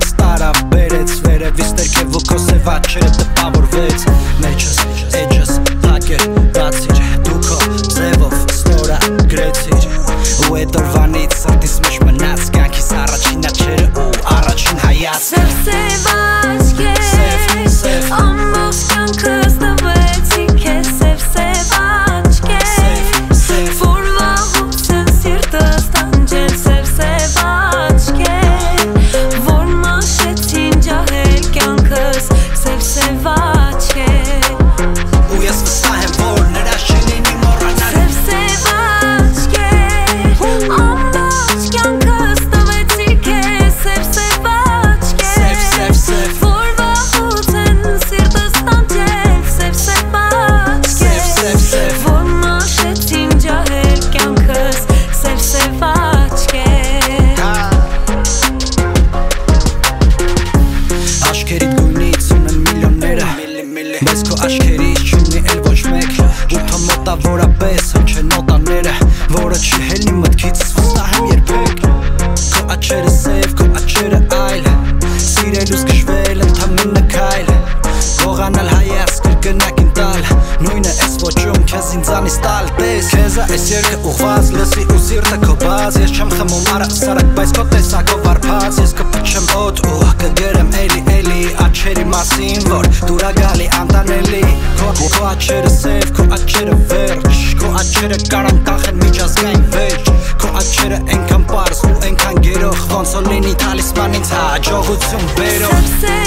ինձ տարավ բերեց վերևից ներքև ու քո սև աչքերը տպավորվեց մեջս էջս փակեր բացիր դու քո ձևով ստորա գրեցիր ու այդ օրվանից սրտիս մեջ մնաց կյանքիս առաջին աչքերը ու առաջին հայացքը Սև աչքեր ամբողջ կյանքս տվեցի քեզ սև աչքեր որ վաղուց են սիրտս տանջել սև աչքեր որ մաշեցին ջահել կյանքս սև աչքեր ու ես վստահ եմ որ նրա շինին իմ մոռանալ Սև աչքեր ամբողջ կյանքս տվեցի քեզ սև աչքեր որ վաղուց են սիրտս տանջել սև աչքեր որ մաշեցին ջահել կյանքս սև աչքեր Աչքերիդ գույնից ունեն միլիոնները Բայց քո աչքերից չունի էլ ոչ մեկ Ու թո մոտավորապես հնչ են նոտաները Որը չի հելնի մտքիցս վստահ եմ երբեք Քո աչքերը սև, քո աչքերը այլ Սիրելուս կշվել ընդամենը քայլ Գողանալ հայացք կրկնակին տալ Նույնը ես ոչում քեզ ինձանից տալ Տես քեզ այս երկը ուղված լսի ու սիրտը քո բաց Ես չեմ խմում առասարակ բայց քո տեսակով արփած Ես կպչեմ օդ ու կգերեմ էլի աչքերի մասին որ դուրա գալի անտանելի Քո աչքերը սև, քո աչքերը վերջ Քո աչքերը կարան կախեն միջազգային վերջ Քո աչքերը այնքան պարզ ու այնքան գերող Ոնց որ լինի թալիսման ինձ հաջողություն բերող